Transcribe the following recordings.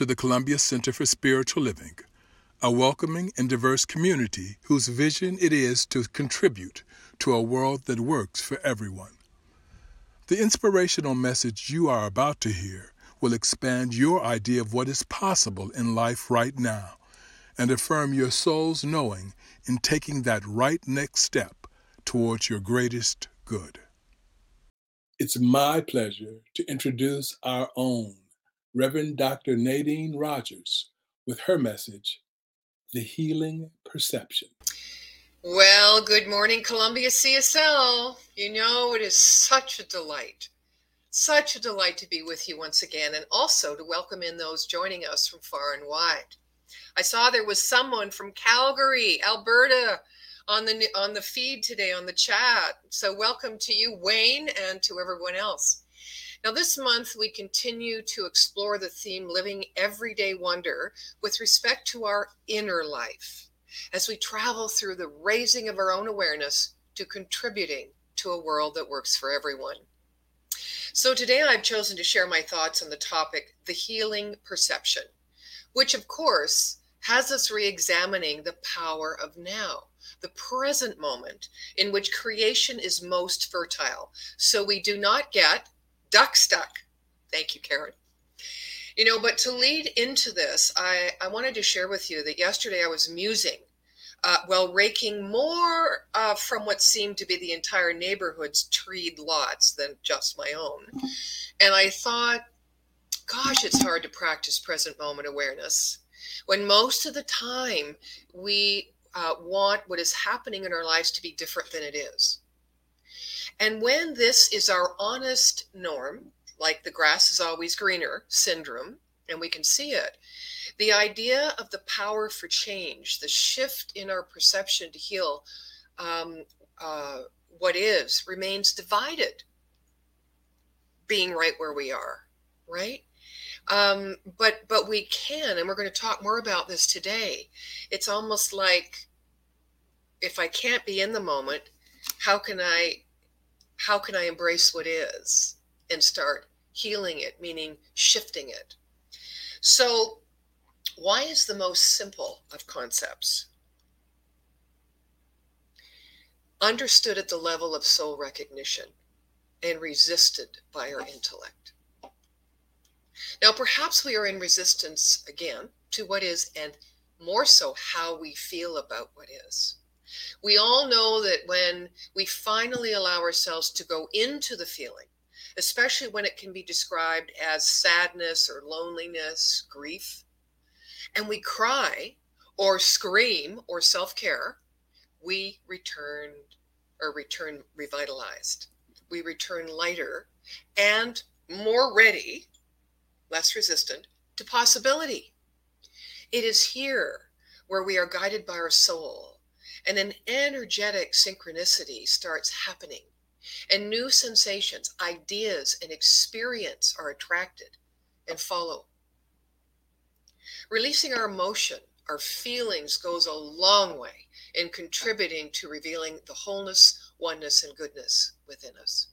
to the Columbia Center for Spiritual Living, a welcoming and diverse community whose vision it is to contribute to a world that works for everyone. The inspirational message you are about to hear will expand your idea of what is possible in life right now and affirm your soul's knowing in taking that right next step towards your greatest good. It's my pleasure to introduce our own Reverend Dr. Nadine Rogers with her message, The Healing Perception. Well, good morning, Columbia CSL. You know, it is such a delight to be with you once again, and also to welcome in those joining us from far and wide. I saw there was someone from Calgary, Alberta, on the feed today, on the chat. So welcome to you, Wayne, and to everyone else. Now, this month, we continue to explore the theme Living Everyday Wonder with respect to our inner life, as we travel through the raising of our own awareness to contributing to a world that works for everyone. So today I've chosen to share my thoughts on the topic, the healing perception, which of course has us re-examining the power of now, the present moment in which creation is most fertile, so we do not get duck stuck. Thank you, Karen. You know, but to lead into this, I wanted to share with you that yesterday I was musing while raking more from what seemed to be the entire neighborhood's treed lots than just my own. And I thought, gosh, it's hard to practice present moment awareness when most of the time we want what is happening in our lives to be different than it is. And when this is our honest norm, like the grass is always greener syndrome, and we can see it, the idea of the power for change, the shift in our perception to heal what is, remains divided, being right where we are, right? But we can, and we're going to talk more about this today. It's almost like, if I can't be in the moment, how can I embrace what is and start healing it, meaning shifting it? So why is the most simple of concepts understood at the level of soul recognition and resisted by our intellect? Now, perhaps we are in resistance again to what is, and more so how we feel about what is. We all know that when we finally allow ourselves to go into the feeling, especially when it can be described as sadness or loneliness, grief, and we cry or scream or self-care, we return revitalized. We return lighter and more ready, less resistant to possibility. It is here where we are guided by our soul, and an energetic synchronicity starts happening, and new sensations, ideas, and experience are attracted and follow. Releasing our emotion, our feelings, goes a long way in contributing to revealing the wholeness, oneness, and goodness within us.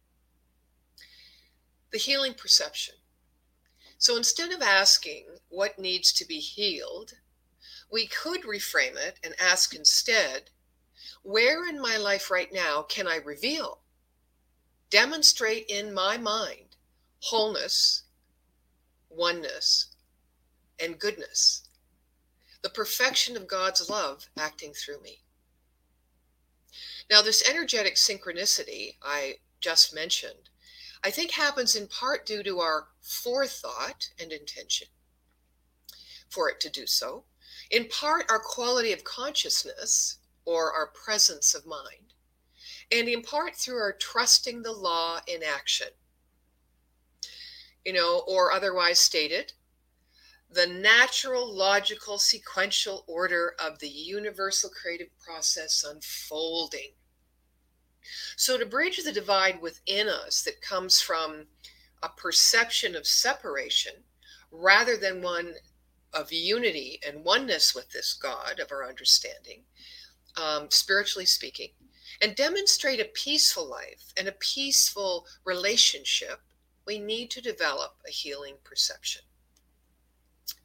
The healing perception. So instead of asking what needs to be healed, we could reframe it and ask instead, where in my life right now can I reveal, demonstrate in my mind, wholeness, oneness, and goodness, the perfection of God's love acting through me? Now, this energetic synchronicity I just mentioned, I think happens in part due to our forethought and intention for it to do so, in part our quality of consciousness or our presence of mind, and in part through our trusting the law in action. You know, or otherwise stated, the natural, logical, sequential order of the universal creative process unfolding. So to bridge the divide within us that comes from a perception of separation rather than one of unity and oneness with this God of our understanding, spiritually speaking, and demonstrate a peaceful life and a peaceful relationship, we need to develop a healing perception.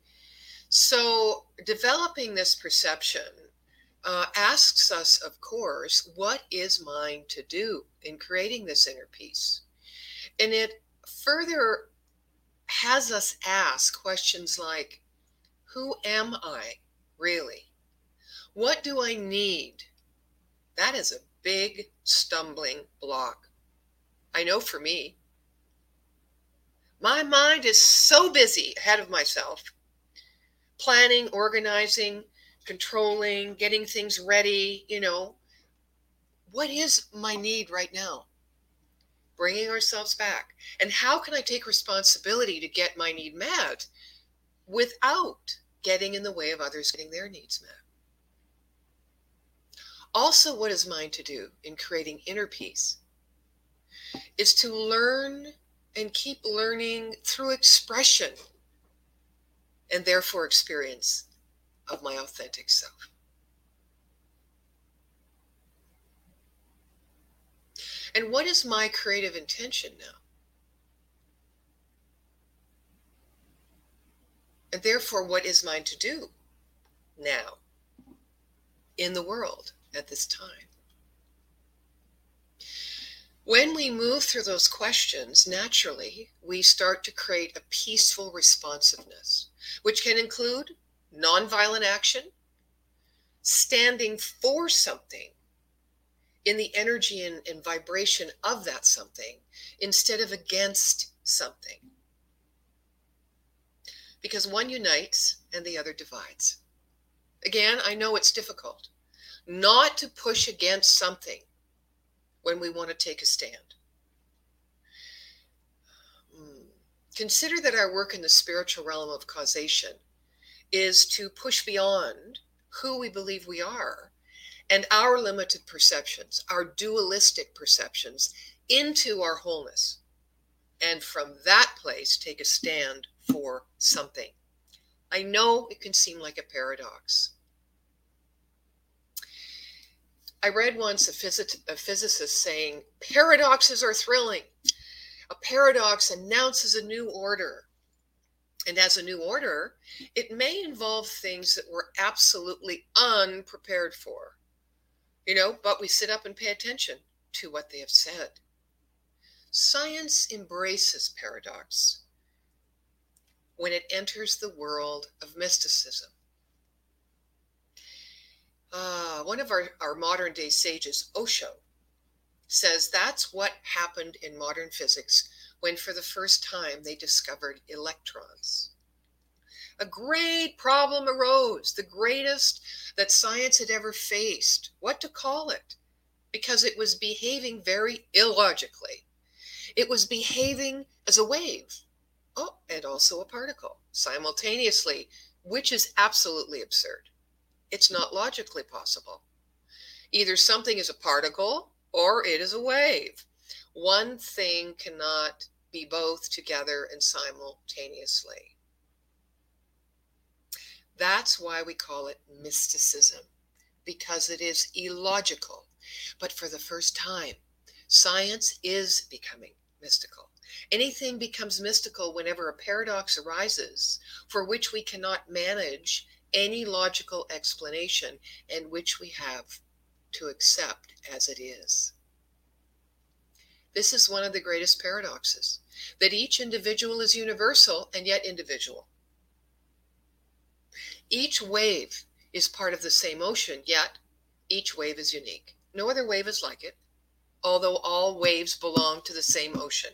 So developing this perception asks us, of course, what is mine to do in creating this inner peace? And it further has us ask questions like, who am I really? What do I need? That is a big stumbling block. I know for me, my mind is so busy ahead of myself, planning, organizing, controlling, getting things ready. What is my need right now? Bringing ourselves back. And how can I take responsibility to get my need met without getting in the way of others getting their needs met? Also, what is mine to do in creating inner peace is to learn and keep learning through expression and therefore experience of my authentic self. And what is my creative intention now? And therefore, what is mine to do now in the world at this time? When we move through those questions, naturally, we start to create a peaceful responsiveness, which can include nonviolent action, standing for something in the energy and vibration of that something instead of against something. Because one unites and the other divides. Again, I know it's difficult not to push against something when we want to take a stand. Consider that our work in the spiritual realm of causation is to push beyond who we believe we are and our limited perceptions, our dualistic perceptions, into our wholeness. And from that place, take a stand for something. I know it can seem like a paradox. I read once a physicist saying, paradoxes are thrilling. A paradox announces a new order. And as a new order, it may involve things that we're absolutely unprepared for. But we sit up and pay attention to what they have said. Science embraces paradox when it enters the world of mysticism. One of our modern day sages, Osho, says that's what happened in modern physics when for the first time they discovered electrons. A great problem arose, the greatest that science had ever faced. What to call it? Because it was behaving very illogically. It was behaving as a wave, and also a particle, simultaneously, which is absolutely absurd. It's not logically possible. Either something is a particle or it is a wave. One thing cannot be both together and simultaneously. That's why we call it mysticism, because it is illogical. But for the first time, science is becoming mystical. Anything becomes mystical whenever a paradox arises for which we cannot manage any logical explanation and which we have to accept as it is. This is one of the greatest paradoxes, that each individual is universal and yet individual. Each wave is part of the same ocean, yet each wave is unique. No other wave is like it, although all waves belong to the same ocean.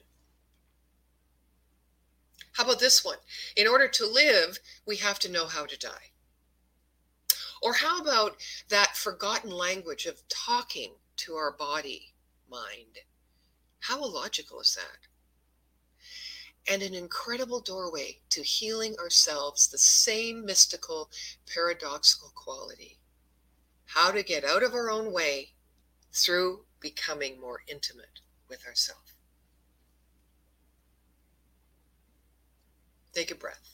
How about this one? In order to live, we have to know how to die. Or how about that forgotten language of talking to our body, mind? How illogical is that? And an incredible doorway to healing ourselves, the same mystical, paradoxical quality. How to get out of our own way through becoming more intimate with ourselves. Take a breath.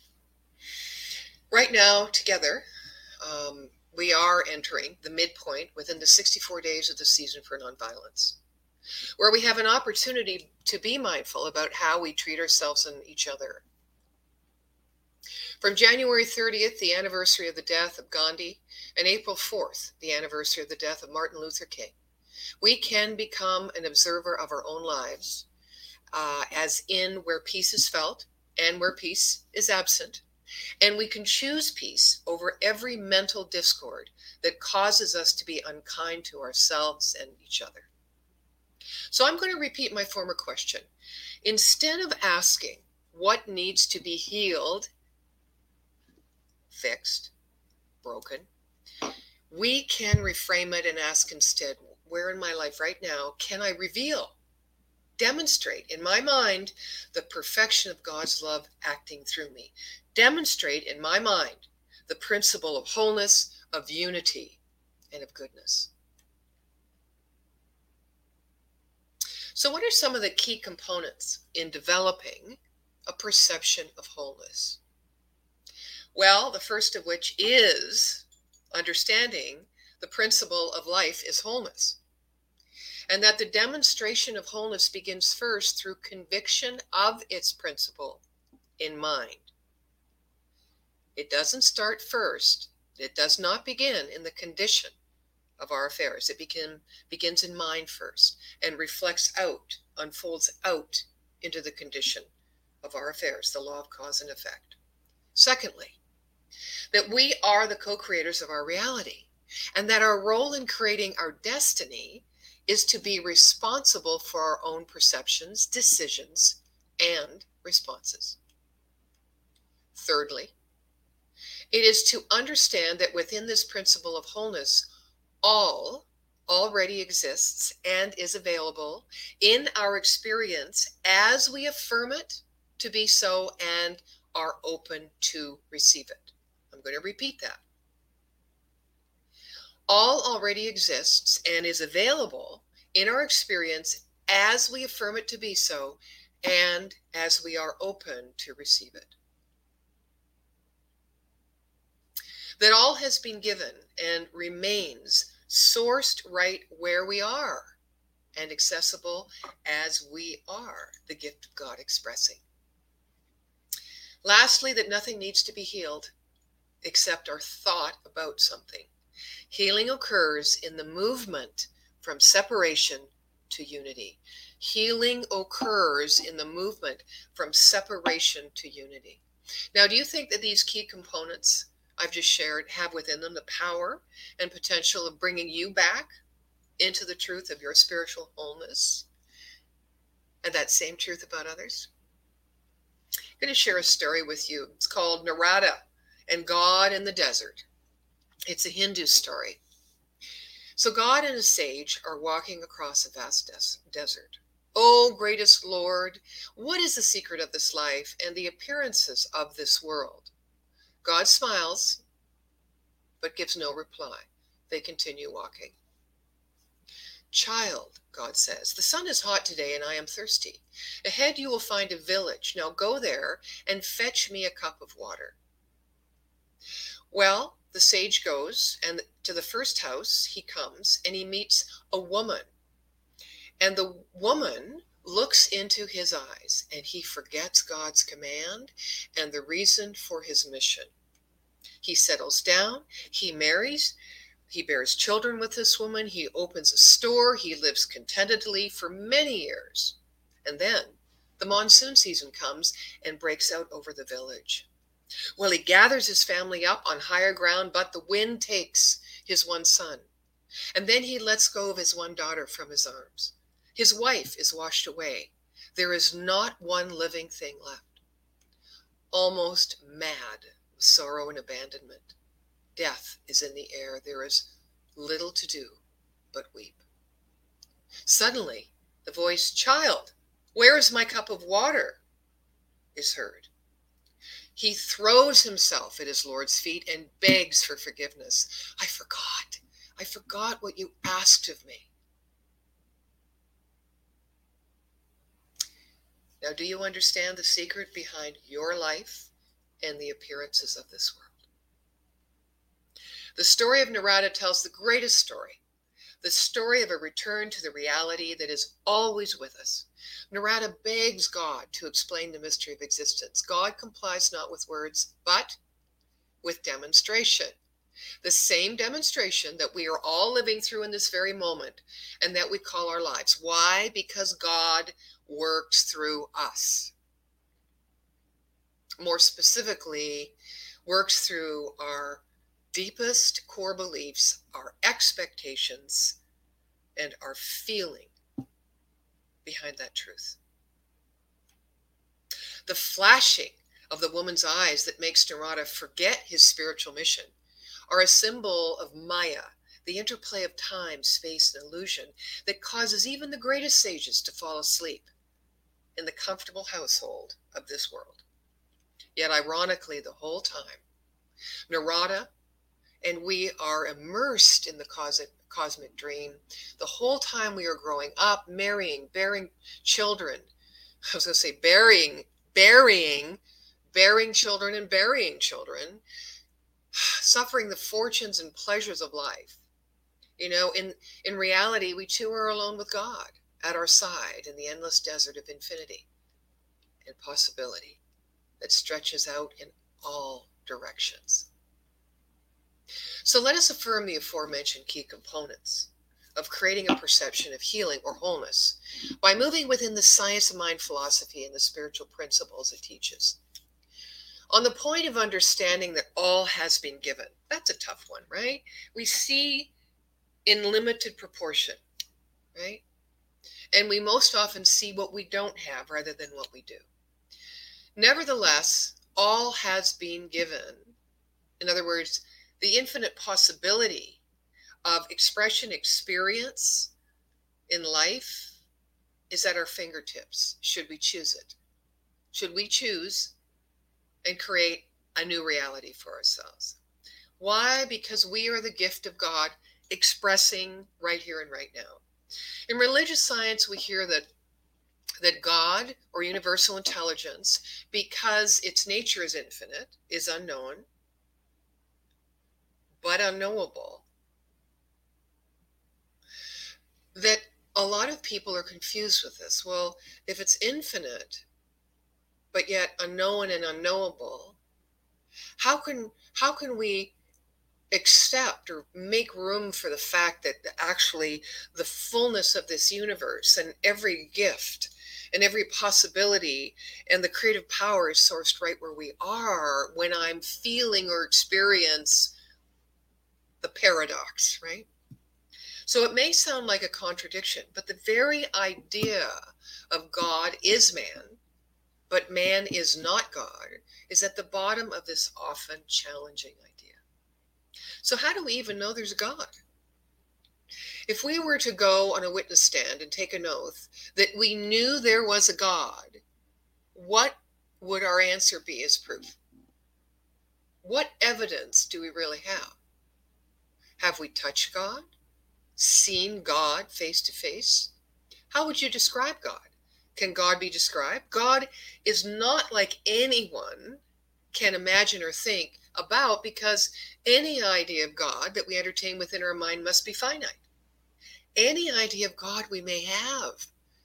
Right now, together, we are entering the midpoint within the 64 days of the season for nonviolence, where we have an opportunity to be mindful about how we treat ourselves and each other. From January 30th, the anniversary of the death of Gandhi, and April 4th, the anniversary of the death of Martin Luther King, we can become an observer of our own lives, as in where peace is felt and where peace is absent. And we can choose peace over every mental discord that causes us to be unkind to ourselves and each other. So I'm going to repeat my former question. Instead of asking what needs to be healed, fixed, broken, we can reframe it and ask instead, where in my life right now can I reveal, demonstrate in my mind the perfection of God's love acting through me? Demonstrate in my mind the principle of wholeness, of unity, and of goodness. So what are some of the key components in developing a perception of wholeness? Well, the first of which is understanding the principle of life is wholeness, and that the demonstration of wholeness begins first through conviction of its principle in mind. It doesn't start first. It does not begin in the condition of our affairs. It begins in mind first and reflects out, unfolds out into the condition of our affairs, the law of cause and effect. Secondly, that we are the co-creators of our reality, and that our role in creating our destiny is to be responsible for our own perceptions, decisions, and responses. Thirdly, it is to understand that within this principle of wholeness, all already exists and is available in our experience as we affirm it to be so and are open to receive it. I'm going to repeat that. All already exists and is available in our experience as we affirm it to be so and as we are open to receive it. That all has been given and remains sourced right where we are and accessible as we are, the gift of God expressing. Lastly, that nothing needs to be healed except our thought about something. Healing occurs in the movement from separation to unity. Healing occurs in the movement from separation to unity. Now, do you think that these key components I've just shared have within them the power and potential of bringing you back into the truth of your spiritual wholeness and that same truth about others? I'm going to share a story with you. It's called Narada and God in the Desert. It's a Hindu story. So God and a sage are walking across a vast desert. Oh, greatest Lord, what is the secret of this life and the appearances of this world? God smiles, but gives no reply. They continue walking. Child, God says, the sun is hot today and I am thirsty. Ahead you will find a village. Now go there and fetch me a cup of water. Well, the sage goes, and to the first house he comes, and he meets a woman. And the woman looks into his eyes, and he forgets God's command and the reason for his mission. He settles down, he marries, he bears children with this woman, he opens a store, he lives contentedly for many years. And then the monsoon season comes and breaks out over the village. Well, he gathers his family up on higher ground, but the wind takes his one son. And then he lets go of his one daughter from his arms. His wife is washed away. There is not one living thing left. Almost mad with sorrow and abandonment. Death is in the air. There is little to do but weep. Suddenly, the voice, "Child, where is my cup of water?" is heard. He throws himself at his Lord's feet and begs for forgiveness. I forgot what you asked of me. Now, do you understand the secret behind your life and the appearances of this world? The story of Narada tells the greatest story the story of a return to the reality that is always with us. Narada begs God to explain the mystery of existence. God complies not with words, but with demonstration. The same demonstration that we are all living through in this very moment and that we call our lives. Why? Because God works through us. More specifically, works through our deepest core beliefs, our expectations, and our feeling behind that truth. The flashing of the woman's eyes that makes Narada forget his spiritual mission are a symbol of Maya, the interplay of time, space, and illusion that causes even the greatest sages to fall asleep in the comfortable household of this world. Yet ironically, the whole time, Narada and we are immersed in the cosmic dream. The whole time we are growing up, marrying, bearing children. I was going to say bearing children and burying children, suffering the fortunes and pleasures of life. In reality, we too are alone with God at our side in the endless desert of infinity and possibility that stretches out in all directions. So let us affirm the aforementioned key components of creating a perception of healing or wholeness by moving within the science of mind philosophy and the spiritual principles it teaches. On the point of understanding that all has been given, that's a tough one, right? We see in limited proportion, right? And we most often see what we don't have rather than what we do. Nevertheless, all has been given. In other words, the infinite possibility of expression, experience in life is at our fingertips, should we choose it. Should we choose and create a new reality for ourselves. Why? Because we are the gift of God expressing right here and right now. In religious science, we hear that God, or universal intelligence, because its nature is infinite, is unknown, but unknowable. That a lot of people are confused with this. Well, if it's infinite, but yet unknown and unknowable, how can we accept or make room for the fact that actually the fullness of this universe and every gift and every possibility and the creative power is sourced right where we are when I'm feeling or experience the paradox, right? So it may sound like a contradiction, but the very idea of God is man, but man is not God, is at the bottom of this often challenging idea. So how do we even know there's a God? If we were to go on a witness stand and take an oath that we knew there was a God, what would our answer be as proof? What evidence do we really have? Have we touched God? Seen God face to face? How would you describe God? Can God be described? God is not like anyone can imagine or think about, because any idea of God that we entertain within our mind must be finite. Any idea of God we may have,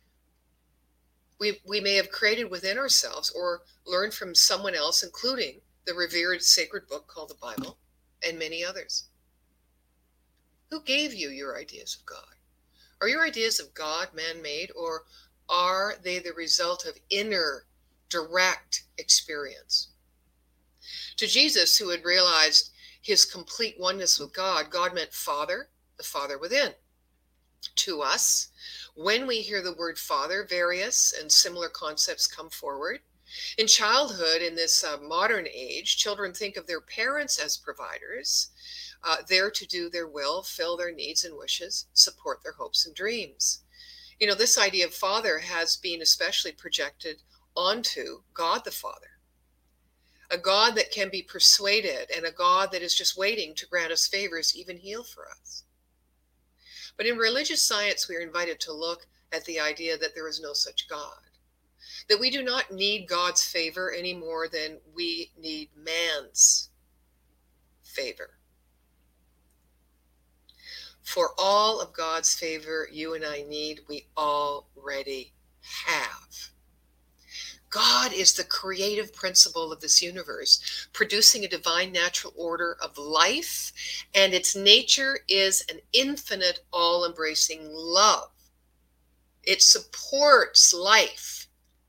we may have created within ourselves or learned from someone else, including the revered sacred book called the Bible and many others. Who gave you your ideas of God? Are your ideas of God man-made, or are they the result of inner, direct experience? To Jesus, who had realized his complete oneness with God, God meant Father, the Father within. To us, when we hear the word Father, various and similar concepts come forward. In childhood, in this modern age, children think of their parents as providers, there to do their will, fill their needs and wishes, support their hopes and dreams. This idea of Father has been especially projected onto God the Father, a God that can be persuaded and a God that is just waiting to grant us favors, even heal for us. But in religious science, we are invited to look at the idea that there is no such God, that we do not need God's favor any more than we need man's favor. For all of God's favor you and I need, we already have. God is the creative principle of this universe, producing a divine natural order of life, and its nature is an infinite, all-embracing love. It supports life.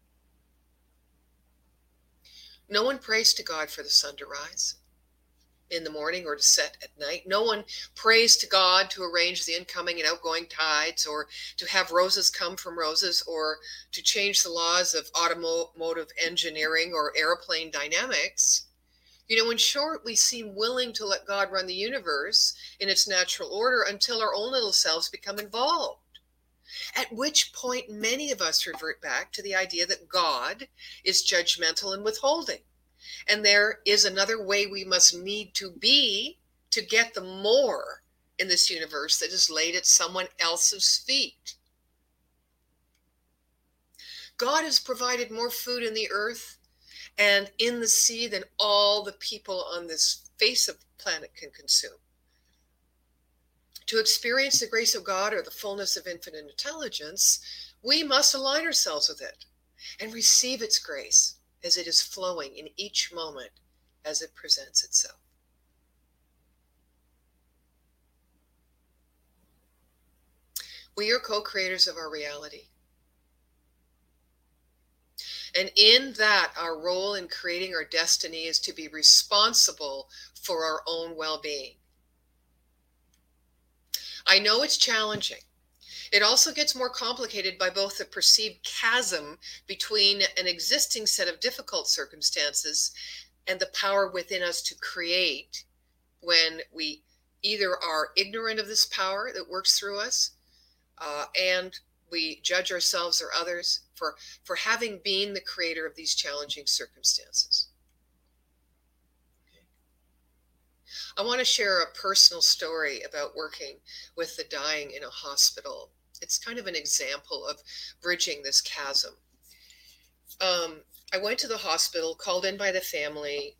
No one prays to God for the sun to rise in the morning or to set at night. No one prays to God to arrange the incoming and outgoing tides, or to have roses come from roses, or to change the laws of automotive engineering or airplane dynamics. In short, we seem willing to let God run the universe in its natural order until our own little selves become involved. At which point, many of us revert back to the idea that God is judgmental and withholding. And there is another way we must need to be to get the more in this universe that is laid at someone else's feet. God has provided more food in the earth and in the sea than all the people on this face of the planet can consume. To experience the grace of God or the fullness of infinite intelligence, we must align ourselves with it and receive its grace as it is flowing in each moment as it presents itself. We are co-creators of our reality. And in that, our role in creating our destiny is to be responsible for our own well-being. I know it's challenging. It also gets more complicated by both the perceived chasm between an existing set of difficult circumstances and the power within us to create, when we either are ignorant of this power that works through us, and we judge ourselves or others for having been the creator of these challenging circumstances. I want to share a personal story about working with the dying in a hospital. It's kind of an example of bridging this chasm. I went to the hospital, called in by the family.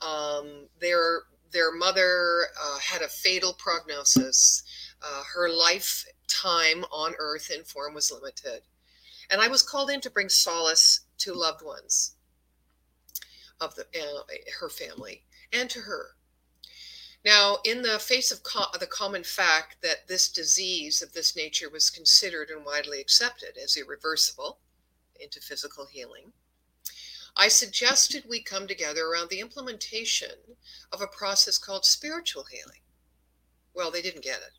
Their mother had a fatal prognosis. Her lifetime on earth in form was limited. And I was called in to bring solace to loved ones of her family and to her. Now, in the face of the common fact that this disease of this nature was considered and widely accepted as irreversible into physical healing, I suggested we come together around the implementation of a process called spiritual healing. Well, they didn't get it.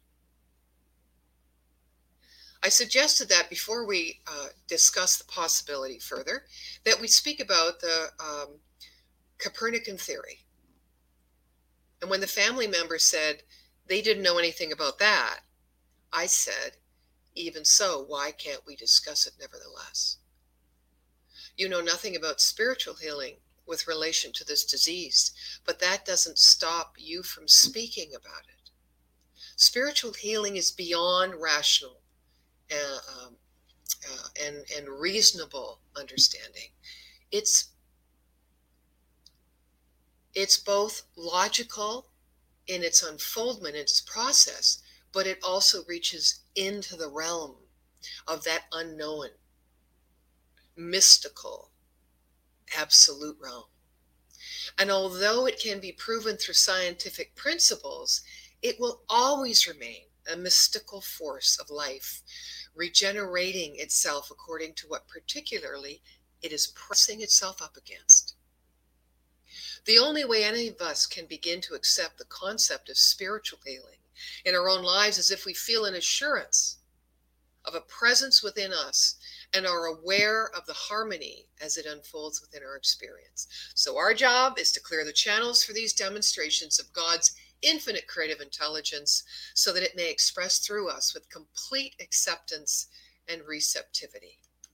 I suggested that before we discuss the possibility further, that we speak about the Copernican theory. And when the family members said they didn't know anything about that, I said, even so, why can't we discuss it nevertheless? You know nothing about spiritual healing with relation to this disease, but that doesn't stop you from speaking about it. Spiritual healing is beyond rational and reasonable understanding. It's both logical in its unfoldment, its process, but it also reaches into the realm of that unknown, mystical, absolute realm. And although it can be proven through scientific principles, it will always remain a mystical force of life, regenerating itself according to what particularly it is pressing itself up against. The only way any of us can begin to accept the concept of spiritual healing in our own lives is if we feel an assurance of a presence within us and are aware of the harmony as it unfolds within our experience. So our job is to clear the channels for these demonstrations of God's infinite creative intelligence so that it may express through us with complete acceptance and receptivity.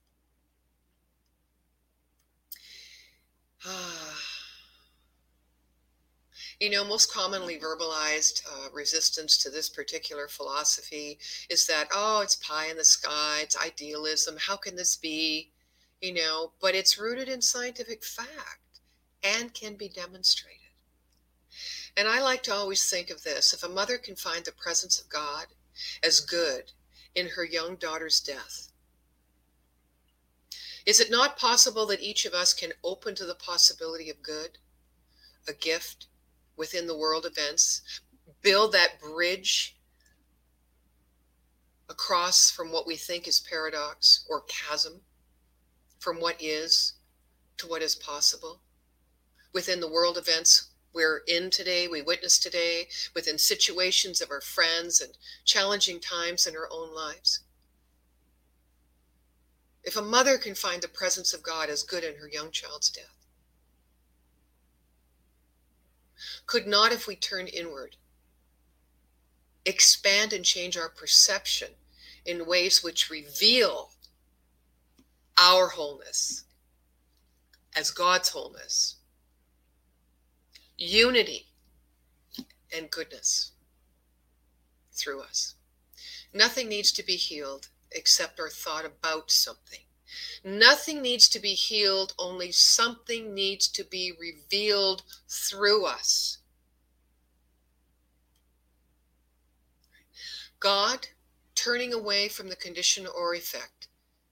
Most commonly verbalized resistance to this particular philosophy is that, it's pie in the sky, it's idealism, how can this be? But it's rooted in scientific fact and can be demonstrated. And I like to always think of this: if a mother can find the presence of God as good in her young daughter's death? Is it not possible that each of us can open to the possibility of good, a gift within the world events, build that bridge across from what we think is paradox or chasm, from what is to what is possible within the world events we're in today, we witness today, within situations of our friends and challenging times in our own lives? If a mother can find the presence of God as good in her young child's death, could not, if we turn inward, expand and change our perception in ways which reveal our wholeness as God's wholeness, unity and goodness through us? Nothing needs to be healed except our thought about something. Nothing needs to be healed, only something needs to be revealed through us. God turning away from the condition or effect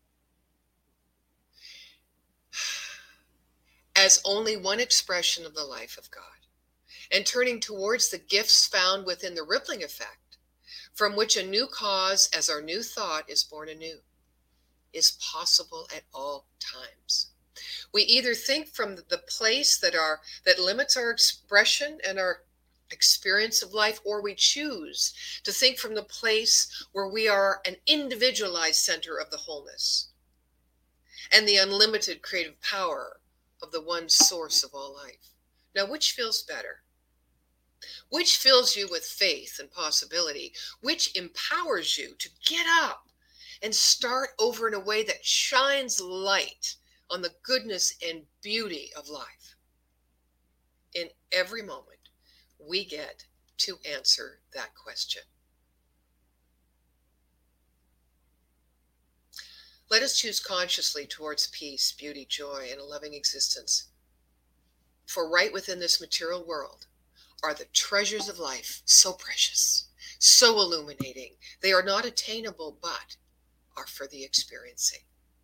as only one expression of the life of God, and turning towards the gifts found within the rippling effect, from which a new cause, as our new thought is born anew, is possible at all times. We either think from the place that limits our expression and our experience of life, or we choose to think from the place where we are an individualized center of the wholeness and the unlimited creative power of the one source of all life. Now, which feels better? Which fills you with faith and possibility? Which empowers you to get up and start over in a way that shines light on the goodness and beauty of life? In every moment, we get to answer that question. Let us choose consciously towards peace, beauty, joy, and a loving existence. For right within this material world are the treasures of life, so precious, so illuminating. They are not attainable, but are for the experiencing.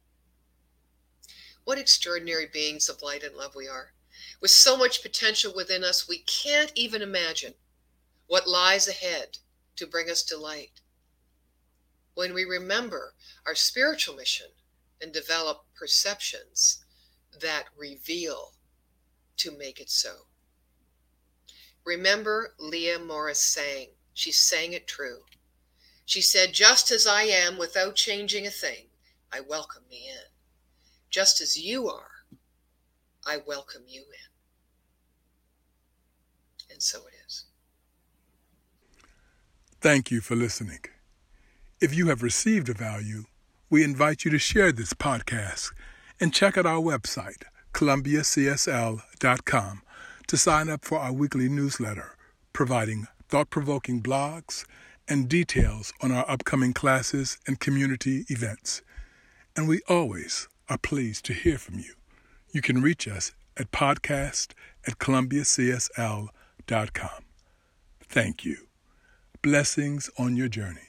What extraordinary beings of light and love we are. With so much potential within us, we can't even imagine what lies ahead to bring us delight. When we remember our spiritual mission and develop perceptions that reveal to make it so. Remember, Leah Morris sang. She sang it true. She said, "Just as I am, without changing a thing, I welcome me in. Just as you are, I welcome you in." And so it is. Thank you for listening. If you have received a value, we invite you to share this podcast and check out our website, columbiacsl.com, to sign up for our weekly newsletter, providing thought-provoking blogs and details on our upcoming classes and community events. And we always are pleased to hear from you. You can reach us at podcast@columbiacsl.com. Thank you. Blessings on your journey.